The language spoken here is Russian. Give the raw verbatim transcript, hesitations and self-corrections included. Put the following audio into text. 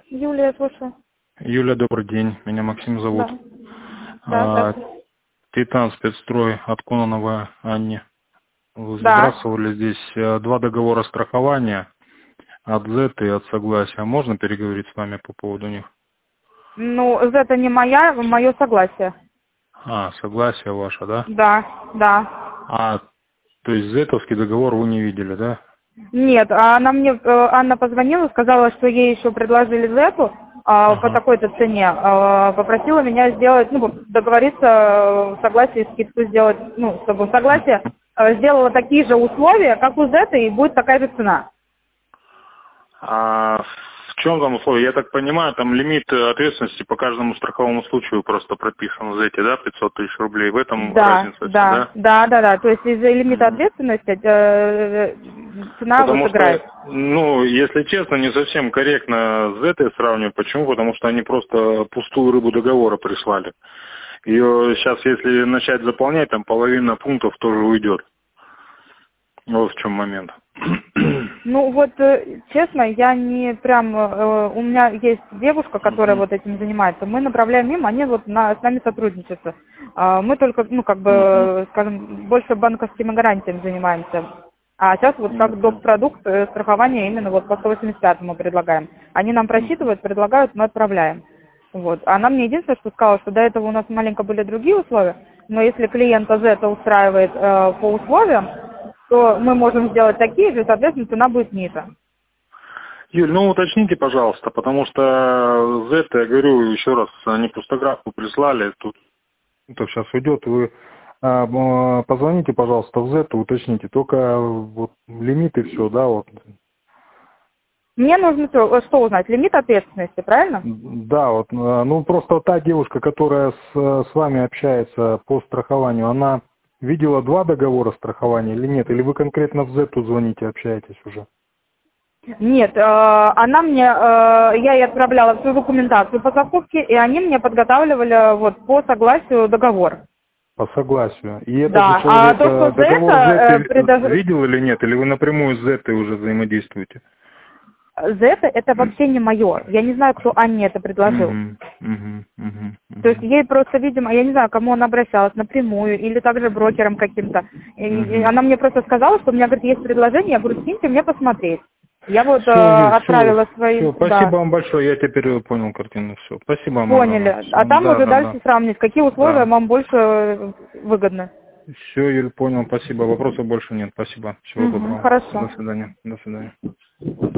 Юлия, слушаю. Юля, добрый день. Меня Максим зовут. Да. А, Да, Титан спецстрой от Кононова Анне. Вы да. сбрасывали здесь э, два договора страхования от Z и от Согласия. Можно переговорить с вами по поводу них? Ну, это не моя, мое согласие. А, Согласие ваше, да? Да, да. А, то есть Z-овский договор вы не видели, да? Нет, а она мне, э, Анна позвонила, сказала, что ей еще предложили зету а, по Ага. такой-то цене. А, попросила меня сделать, ну, договориться, э, согласие, скидку сделать, ну, чтобы согласие э, сделала такие же условия, как у зета, и будет такая же цена. А в чем там условия? Я так понимаю, там лимит ответственности по каждому страховому случаю просто прописан в Z, да, пятьсот тысяч рублей. В этом Да, разница вся, да, да? да, да, да. То есть из-за лимита Мгм. ответственности э, цена вот Потому играет. что, ну, если честно, не совсем корректно с этой сравнивать. Почему? Потому что они просто пустую рыбу договора прислали. Ее сейчас, если начать заполнять, там половина пунктов тоже уйдет. Вот в чем момент. Ну вот, э, честно, я не прям, э, у меня есть девушка, которая Мгм. вот этим занимается, мы направляем им, они вот на, с нами сотрудничаются. А мы только, ну как бы, Мгм. э, скажем, больше банковскими гарантиями занимаемся. А сейчас вот Я как доп. понял. Продукт э, страхования именно вот по сто восемьдесят пятому предлагаем. Они нам Мгм. просчитывают, предлагают, мы отправляем. Вот. Она мне единственное, что сказала, что до этого у нас маленько были другие условия, но если клиента Z устраивает э, по условиям, то мы можем сделать такие же, соответственно, цена будет ниже. Юль, ну уточните, пожалуйста, потому что Z, я говорю еще раз, они пустографку прислали, тут это сейчас уйдет, вы а, м, позвоните, пожалуйста, в Z, уточните, только вот лимит и все, да, вот. Мне нужно что, что узнать? Лимит ответственности, правильно? Да, вот, э, ну просто та девушка, которая с, э, с вами общается по страхованию, она видела два договора страхования или нет? Или вы конкретно в Z звоните, общаетесь уже? Нет, э, она мне, э, я ей отправляла всю документацию по закупке, и они мне подготавливали вот по согласию договор. По согласию. И этот же Да, а человек то, что э, за договор Z это э, и- предо- видел или нет? Или вы напрямую с Z уже взаимодействуете? за это, это вообще не мое. Я не знаю, кто Анне это предложил. Мгм, мгм, мгм, То есть мгм, ей просто, видимо, я не знаю, кому она обращалась, напрямую или также брокером каким-то. И, и мгм. она мне просто сказала, что у меня, говорит, есть предложение, я говорю, скиньте мне посмотреть. Я вот э, Все, Юль, все, отправила свои, все. Спасибо да, вам большое. Я теперь понял картину. Все. Спасибо вам огромное. поняли. Все. А там Да, уже да, да. дальше сравнить, какие условия Да. вам больше э, выгодны. Все, Юль, понял. Спасибо. Вопросов больше нет. Спасибо. Всего Угу, доброго. До хорошо. свидания. До свидания.